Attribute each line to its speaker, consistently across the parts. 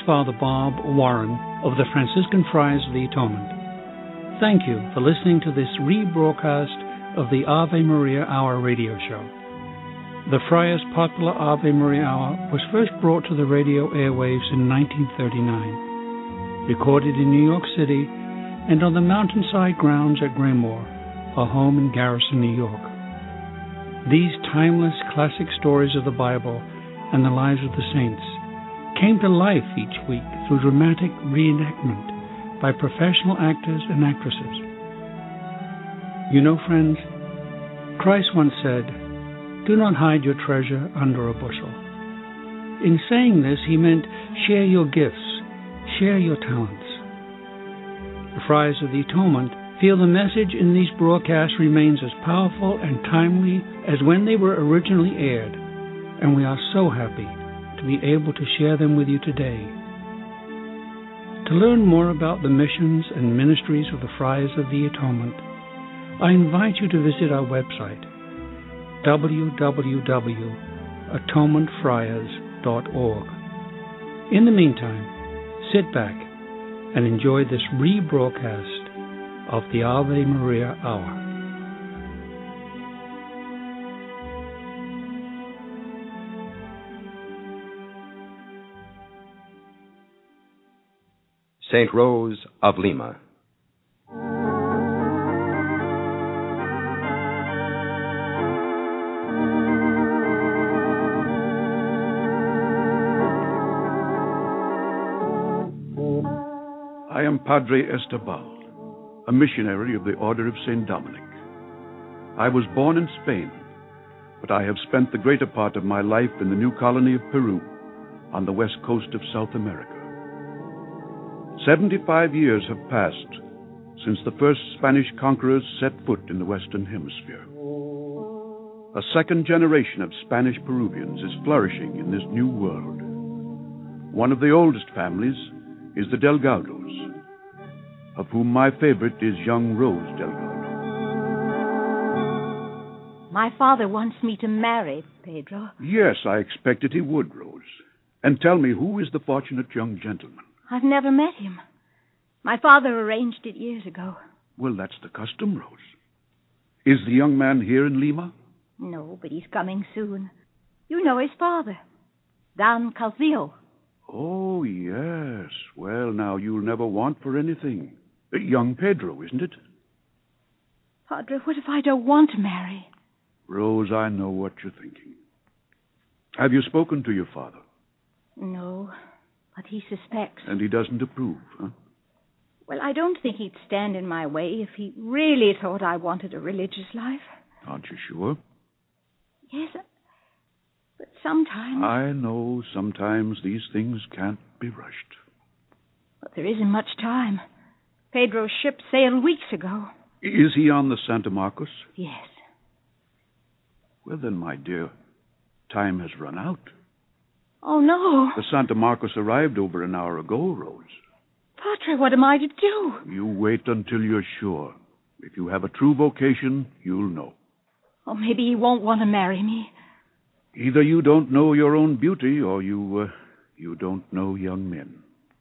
Speaker 1: Father Bob Warren of the Franciscan Friars of the Atonement. Thank you for listening to this rebroadcast of the Ave Maria Hour radio show. The Friars' popular Ave Maria Hour was first brought to the radio airwaves in 1939, recorded in New York City and on the mountainside grounds at Graymoor, a home in Garrison, New York. These timeless classic stories of the Bible and the lives of the saints came to life each week through dramatic reenactment by professional actors and actresses. You know, friends, Christ once said, "Do not hide your treasure under a bushel." In saying this, he meant share your gifts, share your talents. The Friars of the Atonement feel the message in these broadcasts remains as powerful and timely as when they were originally aired, and we are so happy to be able to share them with you today. To learn more about the missions and ministries of the Friars of the Atonement, I invite you to visit our website, www.atonementfriars.org. In the meantime, sit back and enjoy this rebroadcast of the Ave Maria Hour.
Speaker 2: St. Rose of Lima.
Speaker 3: I am Padre Estebal, a missionary of the Order of St. Dominic. I was born in Spain, but I have spent the greater part of my life in the new colony of Peru on the west coast of South America. 75 years have passed since the first Spanish conquerors set foot in the Western Hemisphere. A second generation of Spanish Peruvians is flourishing in this new world. One of the oldest families is the Delgados, of whom my favorite is young Rose Delgado.
Speaker 4: My father wants me to marry, Pedro.
Speaker 3: Yes, I expected he would, Rose. And tell me, who is the fortunate young gentleman?
Speaker 4: I've never met him. My father arranged it years ago.
Speaker 3: Well, that's the custom, Rose. Is the young man here in Lima?
Speaker 4: No, but he's coming soon. You know his father, Don Calvillo.
Speaker 3: Oh, yes. Well, now, you'll never want for anything. Young Pedro, isn't it?
Speaker 4: Padre, what if I don't want to marry?
Speaker 3: Rose, I know what you're thinking. Have you spoken to your father?
Speaker 4: No, but he suspects.
Speaker 3: And he doesn't approve, huh?
Speaker 4: Well, I don't think he'd stand in my way if he really thought I wanted a religious life.
Speaker 3: Aren't you sure?
Speaker 4: Yes, but sometimes...
Speaker 3: I know sometimes these things can't be rushed.
Speaker 4: But there isn't much time. Pedro's ship sailed weeks ago.
Speaker 3: Is he on the Santa Marcos?
Speaker 4: Yes.
Speaker 3: Well, then, my dear, time has run out.
Speaker 4: Oh, no.
Speaker 3: The Santa Marcos arrived over an hour ago, Rose.
Speaker 4: Padre, what am I to do?
Speaker 3: You wait until you're sure. If you have a true vocation, you'll know.
Speaker 4: Oh, maybe he won't want to marry me.
Speaker 3: Either you don't know your own beauty, or you don't know young men.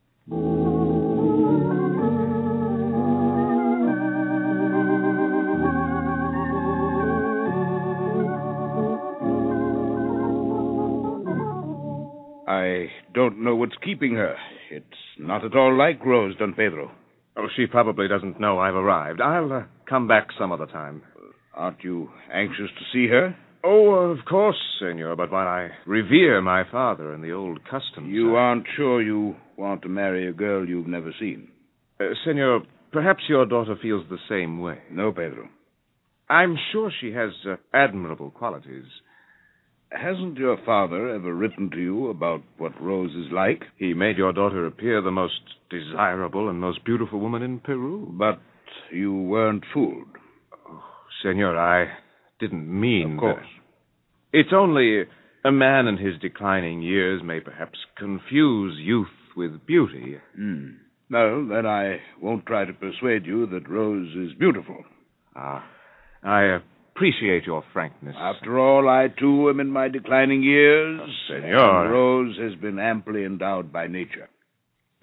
Speaker 5: I don't know what's keeping her. It's not at all like Rose, Don Pedro.
Speaker 6: Oh, she probably doesn't know I've arrived. I'll come back some other time.
Speaker 5: Aren't you anxious to see her?
Speaker 6: Oh, of course, senor, but while I revere my father and the old customs...
Speaker 5: You aren't sure you want to marry a girl you've never seen?
Speaker 6: Senor, perhaps your daughter feels the same way.
Speaker 5: No, Pedro.
Speaker 6: I'm sure she has admirable qualities.
Speaker 5: Hasn't your father ever written to you about what Rose is like?
Speaker 6: He made your daughter appear the most desirable and most beautiful woman in Peru.
Speaker 5: But you weren't fooled.
Speaker 6: Oh, senor, I didn't mean
Speaker 5: Of course.
Speaker 6: that. It's only a man in his declining years may perhaps confuse youth with beauty.
Speaker 5: Well, then I won't try to persuade you that Rose is beautiful.
Speaker 6: I appreciate your frankness.
Speaker 5: After all, I, too, am in my declining years.
Speaker 6: Senor.
Speaker 5: And Rose has been amply endowed by nature.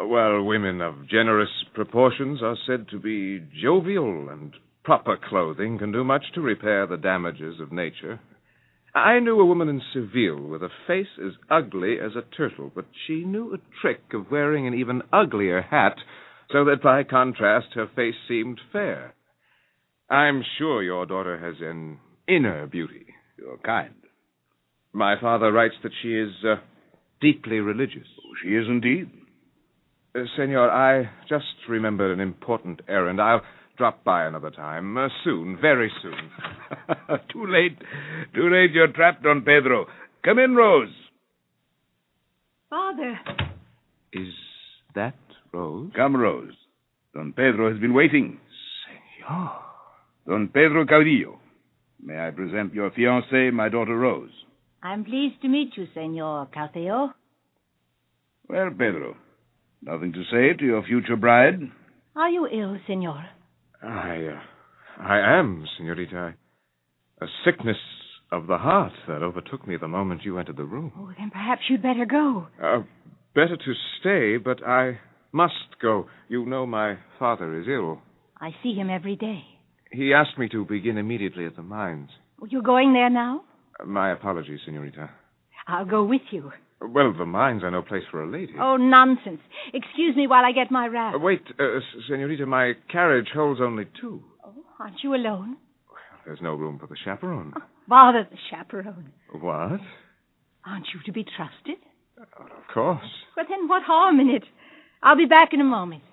Speaker 6: Well, women of generous proportions are said to be jovial, and proper clothing can do much to repair the damages of nature. I knew a woman in Seville with a face as ugly as a turtle, but she knew a trick of wearing an even uglier hat, so that by contrast her face seemed fair. I'm sure your daughter has an inner beauty.
Speaker 5: You're kind.
Speaker 6: My father writes that she is deeply religious.
Speaker 5: Oh, she is indeed.
Speaker 6: Senor, I just remembered an important errand. I'll drop by another time. Soon, very soon.
Speaker 5: Too late. Too late. You're trapped, Don Pedro. Come in, Rose.
Speaker 4: Father.
Speaker 6: Is that Rose?
Speaker 5: Come, Rose. Don Pedro has been waiting.
Speaker 6: Senor.
Speaker 5: Don Pedro Caudillo. May I present your fiancée, my daughter Rose?
Speaker 7: I'm pleased to meet you, Senor Caudillo.
Speaker 5: Well, Pedro, nothing to say to your future bride?
Speaker 7: Are you ill, Senor?
Speaker 6: I am, Senorita. A sickness of the heart that overtook me the moment you entered the room.
Speaker 7: Oh, then perhaps you'd better go.
Speaker 6: Better to stay, but I must go. You know my father is ill.
Speaker 7: I see him every day.
Speaker 6: He asked me to begin immediately at the mines.
Speaker 7: Oh, you're going there now?
Speaker 6: My apologies, Senorita.
Speaker 7: I'll go with you.
Speaker 6: Well, the mines are no place for a lady.
Speaker 7: Oh, nonsense. Excuse me while I get my wrap.
Speaker 6: Wait, Senorita, my carriage holds only two.
Speaker 7: Oh, aren't you alone?
Speaker 6: Well, there's no room for the chaperone.
Speaker 7: Oh, bother the chaperone.
Speaker 6: What?
Speaker 7: Aren't you to be trusted?
Speaker 6: Of course.
Speaker 7: Well, then what harm in it? I'll be back in a moment.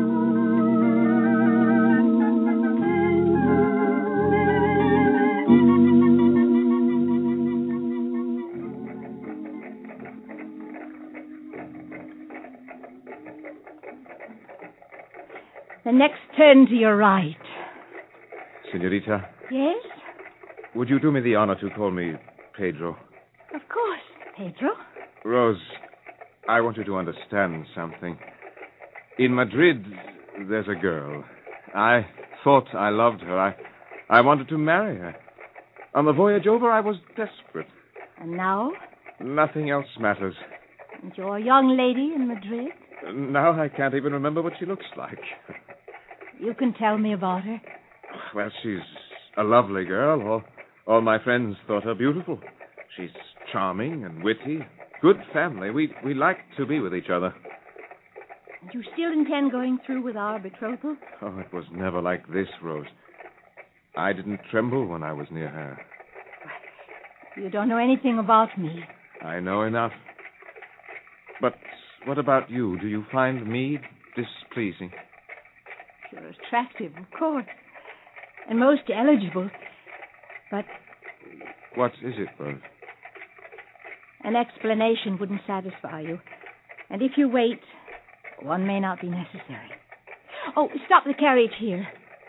Speaker 7: The next turn to your right.
Speaker 6: Senorita?
Speaker 7: Yes?
Speaker 6: Would you do me the honor to call me Pedro?
Speaker 7: Of course, Pedro.
Speaker 6: Rose, I want you to understand something. In Madrid, there's a girl. I thought I loved her. I wanted to marry her. On the voyage over, I was desperate.
Speaker 7: And now?
Speaker 6: Nothing else matters.
Speaker 7: And your young lady in Madrid?
Speaker 6: Now I can't even remember what she looks like.
Speaker 7: You can tell me about her.
Speaker 6: Well, she's a lovely girl. All my friends thought her beautiful. She's charming and witty. Good family. We like to be with each other.
Speaker 7: And you still intend going through with our betrothal?
Speaker 6: Oh, it was never like this, Rose. I didn't tremble when I was near her.
Speaker 7: You don't know anything about me.
Speaker 6: I know enough. But what about you? Do you find me displeasing?
Speaker 7: You're attractive, of course, and most eligible, but...
Speaker 6: What is it, Rose?
Speaker 7: An explanation wouldn't satisfy you. And if you wait, one may not be necessary. Oh, stop the carriage here.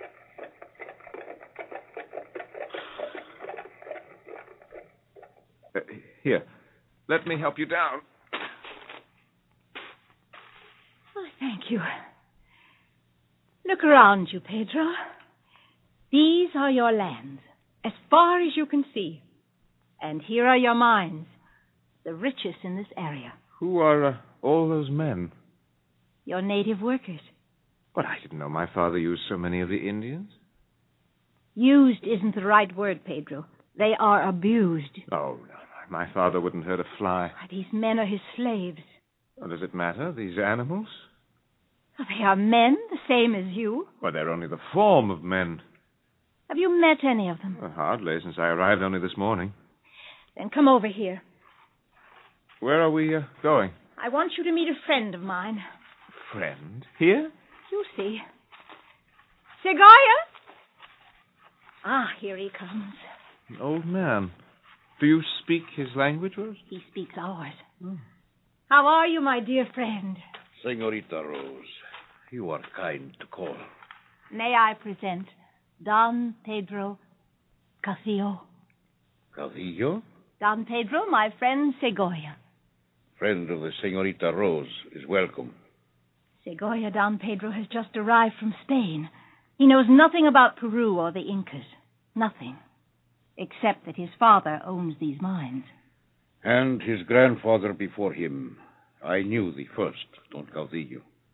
Speaker 6: Here, let me help you down.
Speaker 7: Oh, thank you. Look around you, Pedro. These are your lands, as far as you can see. And here are your mines, the richest in this area.
Speaker 6: Who are all those men?
Speaker 7: Your native workers.
Speaker 6: But I didn't know my father used so many of the Indians.
Speaker 7: Used isn't the right word, Pedro. They are abused.
Speaker 6: Oh, no, my father wouldn't hurt a fly.
Speaker 7: These men are his slaves.
Speaker 6: Well, does it matter, these animals?
Speaker 7: They are men, the same as you.
Speaker 6: Well, they're only the form of men.
Speaker 7: Have you met any of them?
Speaker 6: Well, hardly, since I arrived only this morning.
Speaker 7: Then come over here.
Speaker 6: Where are we going?
Speaker 7: I want you to meet a friend of mine.
Speaker 6: Friend? Here?
Speaker 7: You see. Segoya! Ah, here he comes.
Speaker 6: An old man. Do you speak his language, Rose?
Speaker 7: He speaks ours. How are you, my dear friend?
Speaker 8: Senorita Rose, you are kind to call.
Speaker 7: May I present Don Pedro Caudillo?
Speaker 8: Caudillo?
Speaker 7: Don Pedro, my friend Segoya.
Speaker 8: Friend of the Senorita Rose is welcome.
Speaker 7: Segoya, Don Pedro has just arrived from Spain. He knows nothing about Peru or the Incas. Nothing. Except that his father owns these mines.
Speaker 8: And his grandfather before him. I knew the first, Don Caudillo.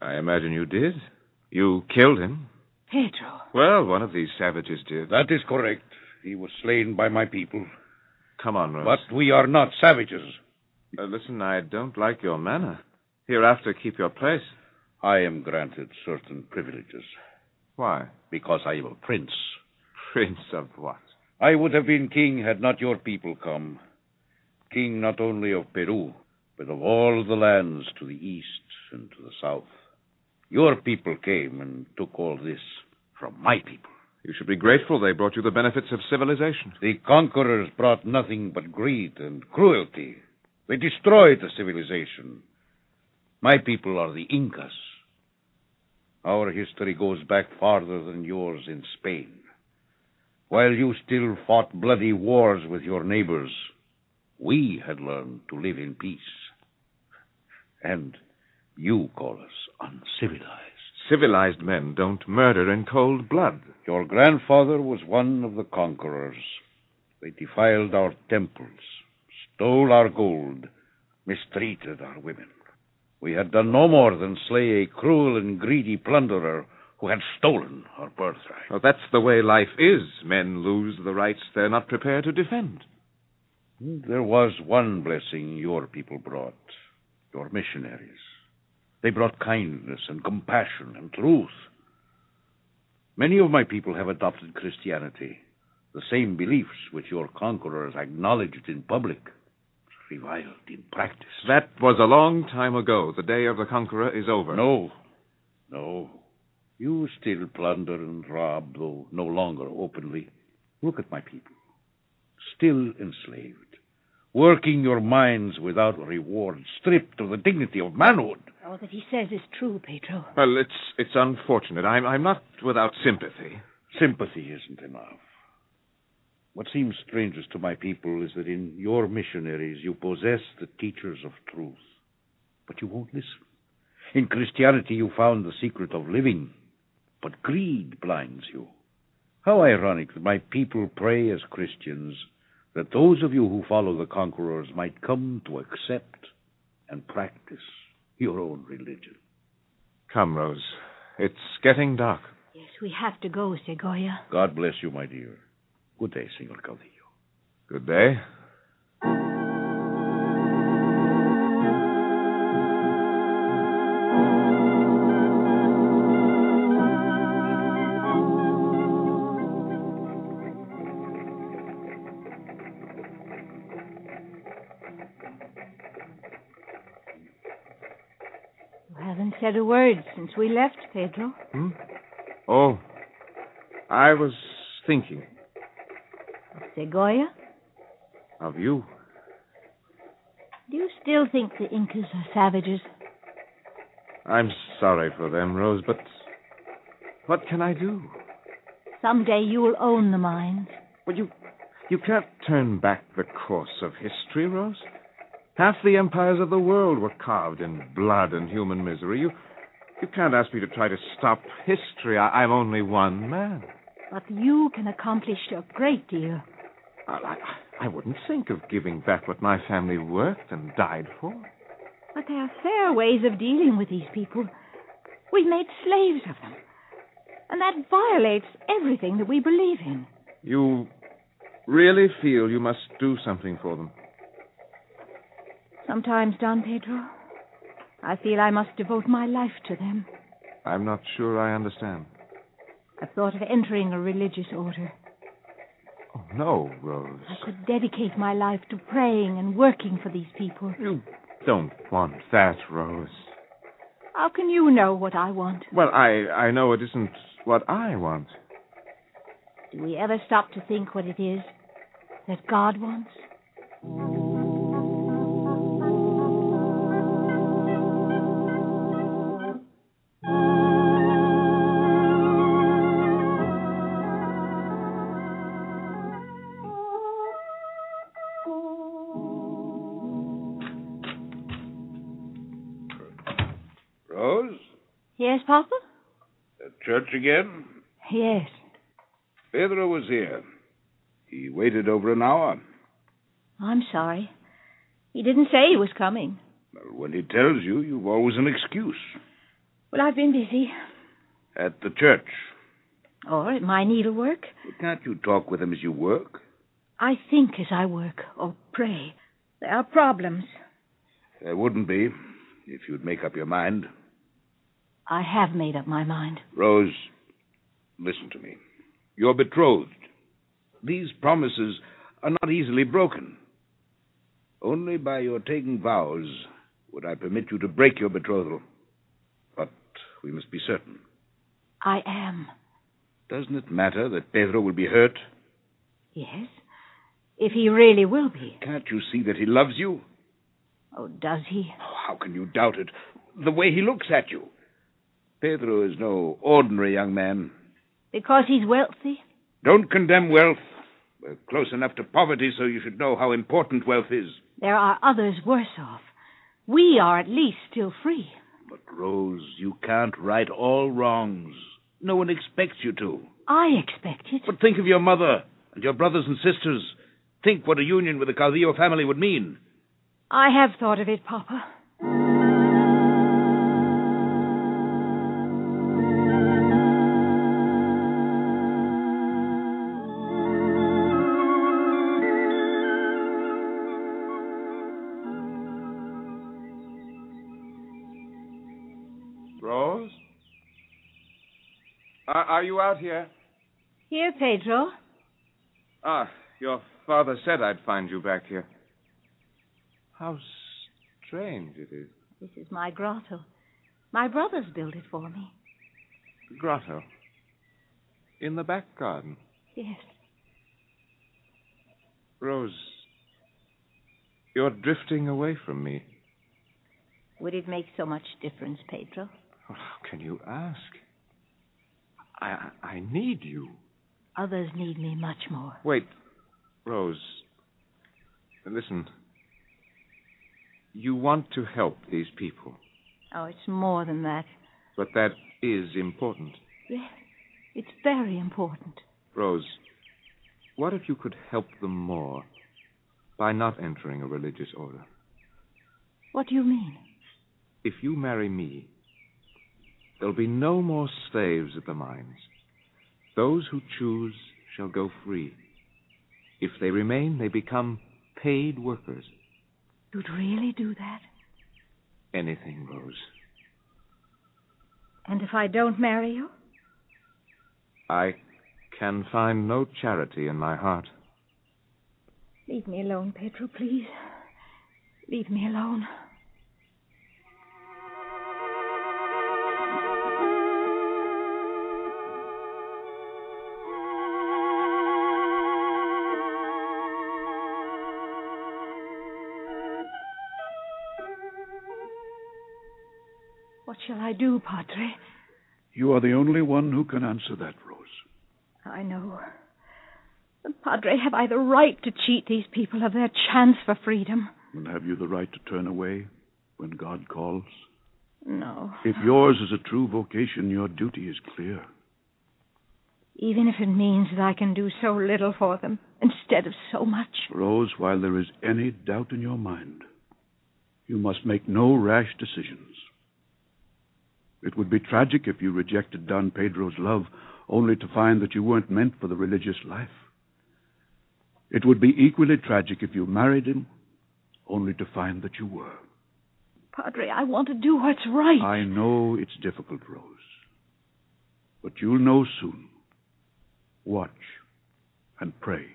Speaker 6: I imagine you did. You killed him.
Speaker 7: Pedro.
Speaker 6: Well, one of these savages did.
Speaker 5: That is correct. He was slain by my people.
Speaker 6: Come on, Rose.
Speaker 5: But we are not savages.
Speaker 6: Listen, I don't like your manner. Hereafter, keep your place.
Speaker 5: I am granted certain privileges.
Speaker 6: Why?
Speaker 5: Because I am a prince.
Speaker 6: Prince of what?
Speaker 5: I would have been king had not your people come. King not only of Peru, but of all the lands to the east and to the south. Your people came and took all this from my people.
Speaker 6: You should be grateful they brought you the benefits of civilization.
Speaker 5: The conquerors brought nothing but greed and cruelty. They destroyed the civilization. My people are the Incas. Our history goes back farther than yours in Spain. While you still fought bloody wars with your neighbors, we had learned to live in peace. And you call us uncivilized.
Speaker 6: Civilized men don't murder in cold blood.
Speaker 5: Your grandfather was one of the conquerors. They defiled our temples, stole our gold, mistreated our women. We had done no more than slay a cruel and greedy plunderer who had stolen our birthright.
Speaker 6: Well, that's the way life is. Men lose the rights they're not prepared to defend.
Speaker 5: There was one blessing your people brought, your missionaries. They brought kindness and compassion and truth. Many of my people have adopted Christianity, the same beliefs which your conquerors acknowledged in public, reviled in practice.
Speaker 6: That was a long time ago. The day of the conqueror is over.
Speaker 5: No. You still plunder and rob, though no longer openly. Look at my people. Still enslaved. Working your mines without reward, stripped of the dignity of manhood.
Speaker 7: All that he says is true, Pedro.
Speaker 6: Well, it's unfortunate. I'm not without sympathy.
Speaker 5: Sympathy isn't enough. What seems strangest to my people is that in your missionaries you possess the teachers of truth. But you won't listen. In Christianity you found the secret of living, but greed blinds you. How ironic that my people pray as Christians, that those of you who follow the conquerors might come to accept and practice your own religion.
Speaker 6: Come, Rose. It's getting dark.
Speaker 7: Yes, we have to go, Segoya.
Speaker 5: God bless you, my dear. Good day, Senor Caudillo.
Speaker 6: Good day.
Speaker 7: You haven't said a word since we left, Pedro.
Speaker 6: Oh, I was thinking.
Speaker 7: Segoya?
Speaker 6: Of you.
Speaker 7: Do you still think the Incas are savages?
Speaker 6: I'm sorry for them, Rose, but what can I do?
Speaker 7: Someday you will own the mines.
Speaker 6: Well, you can't turn back the course of history, Rose. Half the empires of the world were carved in blood and human misery. You can't ask me to try to stop history. I'm only one man.
Speaker 7: But you can accomplish a great deal.
Speaker 6: I wouldn't think of giving back what my family worked and died for.
Speaker 7: But there are fair ways of dealing with these people. We made slaves of them. And that violates everything that we believe in.
Speaker 6: You really feel you must do something for them?
Speaker 7: Sometimes, Don Pedro, I feel I must devote my life to them.
Speaker 6: I'm not sure I understand.
Speaker 7: I've thought of entering a religious order.
Speaker 6: Oh, no, Rose.
Speaker 7: I could dedicate my life to praying and working for these people.
Speaker 6: You don't want that, Rose.
Speaker 7: How can you know what I want?
Speaker 6: Well, I know it isn't what I want.
Speaker 7: Do we ever stop to think what it is that God wants?
Speaker 5: Rose?
Speaker 7: Yes, Papa?
Speaker 5: At church again?
Speaker 7: Yes.
Speaker 5: Pedro was here. He waited over an hour.
Speaker 7: I'm sorry. He didn't say he was coming.
Speaker 5: Well, when he tells you, you've always an excuse.
Speaker 7: Well, I've been busy.
Speaker 5: At the church.
Speaker 7: Or at my needlework.
Speaker 5: Can't you talk with him as you work?
Speaker 7: I think as I work, or pray. There are problems.
Speaker 5: There wouldn't be, if you'd make up your mind.
Speaker 7: I have made up my mind.
Speaker 5: Rose, listen to me. You're betrothed. These promises are not easily broken. Only by your taking vows would I permit you to break your betrothal. But we must be certain.
Speaker 7: I am.
Speaker 5: Doesn't it matter that Pedro will be hurt?
Speaker 7: Yes, if he really will be.
Speaker 5: Can't you see that he loves you?
Speaker 7: Oh, does he?
Speaker 5: Oh, how can you doubt it? The way he looks at you. Pedro is no ordinary young man.
Speaker 7: Because he's wealthy?
Speaker 5: Don't condemn wealth. We're close enough to poverty so you should know how important wealth is.
Speaker 7: There are others worse off. We are at least still free.
Speaker 5: But, Rose, you can't right all wrongs. No one expects you to.
Speaker 7: I expect it.
Speaker 5: But think of your mother and your brothers and sisters. Think what a union with the Calvillo family would mean.
Speaker 7: I have thought of it, Papa.
Speaker 6: Rose? Are you out here?
Speaker 7: Here, Pedro.
Speaker 6: Ah, your father said I'd find you back here. How strange it is.
Speaker 7: This is my grotto. My brothers built it for me.
Speaker 6: The grotto? In the back garden?
Speaker 7: Yes.
Speaker 6: Rose, you're drifting away from me.
Speaker 7: Would it make so much difference, Pedro?
Speaker 6: Oh, how can you ask? I need you.
Speaker 7: Others need me much more.
Speaker 6: Wait, Rose. Listen. You want to help these people.
Speaker 7: Oh, it's more than that.
Speaker 6: But that is important.
Speaker 7: Yes, it's very important.
Speaker 6: Rose, what if you could help them more by not entering a religious order?
Speaker 7: What do you mean?
Speaker 6: If you marry me, there'll be no more slaves at the mines. Those who choose shall go free. If they remain, they become paid workers.
Speaker 7: You'd really do that?
Speaker 6: Anything, Rose.
Speaker 7: And if I don't marry you?
Speaker 6: I can find no charity in my heart.
Speaker 7: Leave me alone, Pedro, please. Leave me alone. What shall I do, Padre?
Speaker 3: You are the only one who can answer that, Rose.
Speaker 7: I know. But, Padre, have I the right to cheat these people of their chance for freedom?
Speaker 3: And have you the right to turn away when God calls?
Speaker 7: No.
Speaker 3: If yours is a true vocation, your duty is clear.
Speaker 7: Even if it means that I can do so little for them instead of so much.
Speaker 3: Rose, while there is any doubt in your mind, you must make no rash decisions. It would be tragic if you rejected Don Pedro's love only to find that you weren't meant for the religious life. It would be equally tragic if you married him only to find that you were.
Speaker 7: Padre, I want to do what's right.
Speaker 3: I know it's difficult, Rose. But you'll know soon. Watch and pray.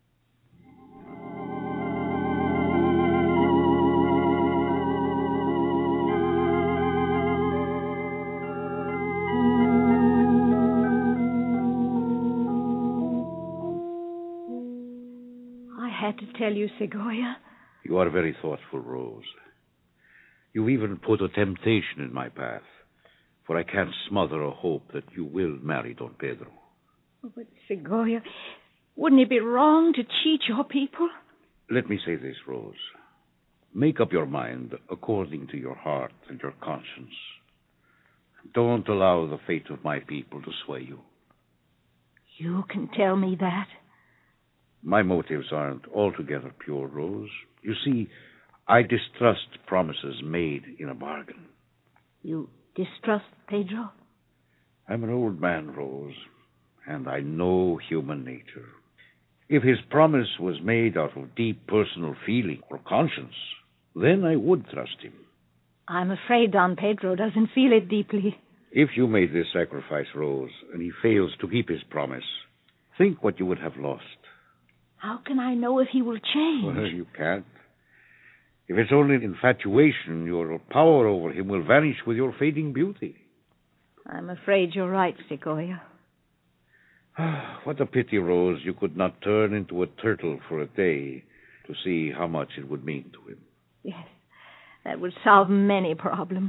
Speaker 7: I had to tell you, Segoya.
Speaker 5: You are very thoughtful, Rose. You even put a temptation in my path, for I can't smother a hope that you will marry Don Pedro.
Speaker 7: Oh, but, Segoya, wouldn't it be wrong to cheat your people?
Speaker 5: Let me say this, Rose. Make up your mind according to your heart and your conscience. Don't allow the fate of my people to sway you.
Speaker 7: You can tell me that?
Speaker 5: My motives aren't altogether pure, Rose. You see, I distrust promises made in a bargain.
Speaker 7: You distrust, Pedro?
Speaker 5: I'm an old man, Rose, and I know human nature. If his promise was made out of deep personal feeling or conscience, then I would trust him.
Speaker 7: I'm afraid Don Pedro doesn't feel it deeply.
Speaker 5: If you made this sacrifice, Rose, and he fails to keep his promise, think what you would have lost.
Speaker 7: How can I know if he will change?
Speaker 5: Well, you can't. If it's only infatuation, your power over him will vanish with your fading beauty.
Speaker 7: I'm afraid you're right, Sequoia.
Speaker 5: What a pity, Rose, you could not turn into a turtle for a day to see how much it would mean to him.
Speaker 7: Yes, that would solve many problems.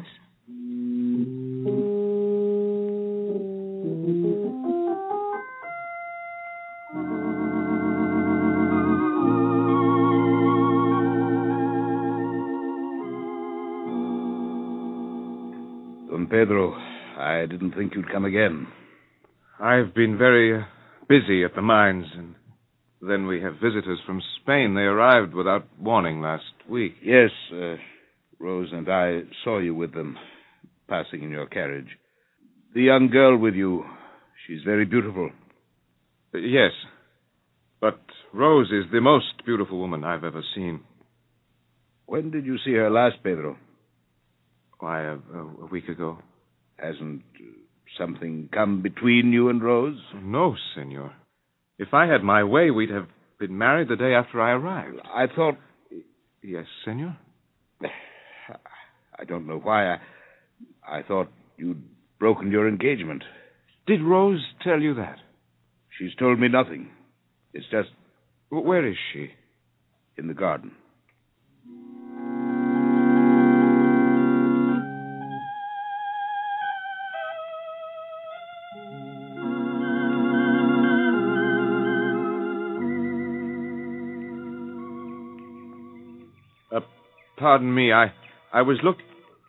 Speaker 3: Don Pedro, I didn't think you'd come again.
Speaker 6: I've been very busy at the mines, and then we have visitors from Spain. They arrived without warning last week.
Speaker 3: Yes, Rose and I saw you with them, passing in your carriage. The young girl with you, she's very beautiful.
Speaker 6: Yes, but Rose is the most beautiful woman I've ever seen.
Speaker 3: When did you see her last, Pedro?
Speaker 6: Why, a week ago.
Speaker 3: Hasn't something come between you and Rose?
Speaker 6: No, senor. If I had my way, we'd have been married the day after I arrived.
Speaker 3: I thought...
Speaker 6: Yes, senor?
Speaker 3: I don't know why. I thought you'd broken your engagement.
Speaker 6: Did Rose tell you that?
Speaker 3: She's told me nothing. It's just...
Speaker 6: Where is she?
Speaker 3: In the garden.
Speaker 6: Pardon me, I was looking...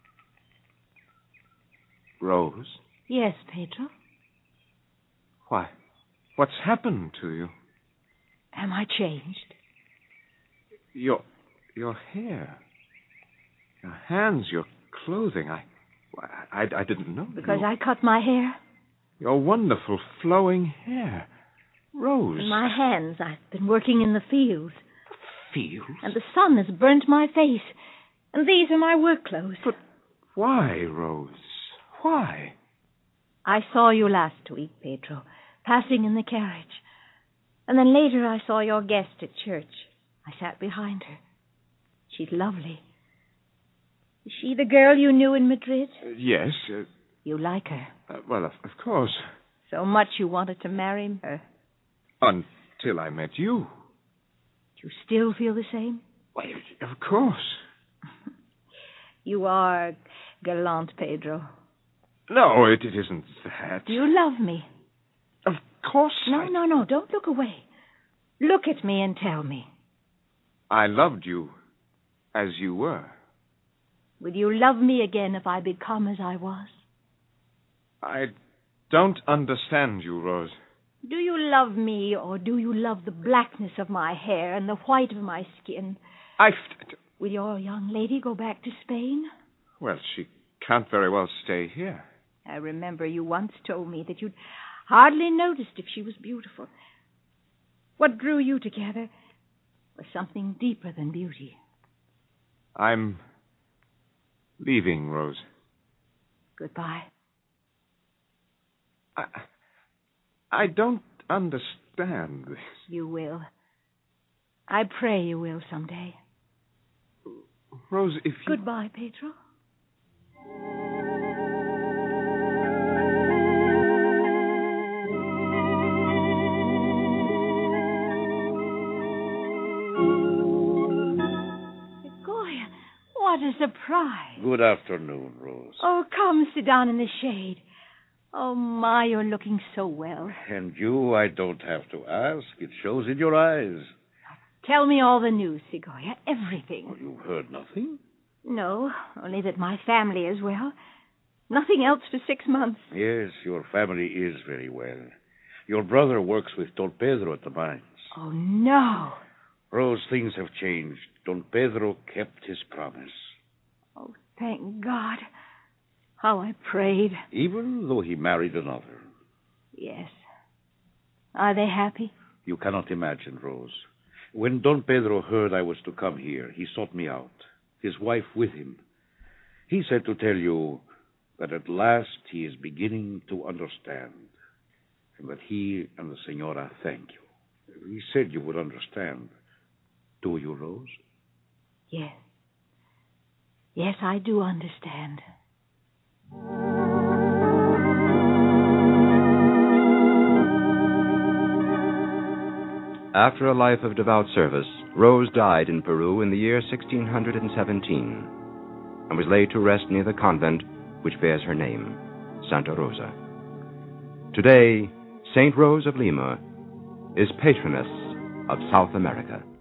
Speaker 6: Rose?
Speaker 7: Yes, Pedro?
Speaker 6: Why, what's happened to you?
Speaker 7: Am I changed?
Speaker 6: Your hair, your hands, your clothing, I didn't know.
Speaker 7: Because I cut my hair?
Speaker 6: Your wonderful flowing hair. Rose.
Speaker 7: And my hands, I've been working in the fields.
Speaker 6: Fields?
Speaker 7: And the sun has burnt my face. And these are my work clothes.
Speaker 6: But why, Rose? Why?
Speaker 7: I saw you last week, Pedro, passing in the carriage. And then later I saw your guest at church. I sat behind her. She's lovely. Is she the girl you knew in Madrid?
Speaker 6: Yes.
Speaker 7: You like her?
Speaker 6: Well, of course.
Speaker 7: So much you wanted to marry her?
Speaker 6: Until I met you.
Speaker 7: Do you still feel the same?
Speaker 6: Why, of course.
Speaker 7: You are gallant, Pedro.
Speaker 6: No, it isn't that.
Speaker 7: Do you love me?
Speaker 6: Of course
Speaker 7: No, don't look away. Look at me and tell me.
Speaker 6: I loved you as you were.
Speaker 7: Will you love me again if I become as I was?
Speaker 6: I don't understand you, Rose.
Speaker 7: Do you love me, or do you love the blackness of my hair and the white of my skin? Will your young lady go back to Spain?
Speaker 6: Well, she can't very well stay here.
Speaker 7: I remember you once told me that you'd hardly noticed if she was beautiful. What drew you together was something deeper than beauty.
Speaker 6: I'm leaving, Rose.
Speaker 7: Goodbye.
Speaker 6: I don't understand this.
Speaker 7: You will. I pray you will someday.
Speaker 6: Rose, if you...
Speaker 7: Goodbye, Pedro. Sequoia, what a surprise.
Speaker 5: Good afternoon, Rose.
Speaker 7: Oh, come sit down in the shade. Oh, my, you're looking so well.
Speaker 5: And you, I don't have to ask. It shows in your eyes.
Speaker 7: Tell me all the news, Sequoia, everything.
Speaker 5: Oh, you've heard nothing?
Speaker 7: No, only that my family is well. Nothing else for 6 months.
Speaker 5: Yes, your family is very well. Your brother works with Don Pedro at the mines.
Speaker 7: Oh, no.
Speaker 5: Rose, things have changed. Don Pedro kept his promise.
Speaker 7: Oh, thank God. How I prayed.
Speaker 5: Even though he married another.
Speaker 7: Yes. Are they happy?
Speaker 5: You cannot imagine, Rose. When Don Pedro heard I was to come here, he sought me out, his wife with him. He said to tell you that at last he is beginning to understand, and that he and the Senora thank you. He said you would understand. Do you, Rose?
Speaker 7: Yes. Yes, I do understand.
Speaker 2: After a life of devout service, Rose died in Peru in the year 1617 and was laid to rest near the convent which bears her name, Santa Rosa. Today, Saint Rose of Lima is patroness of South America.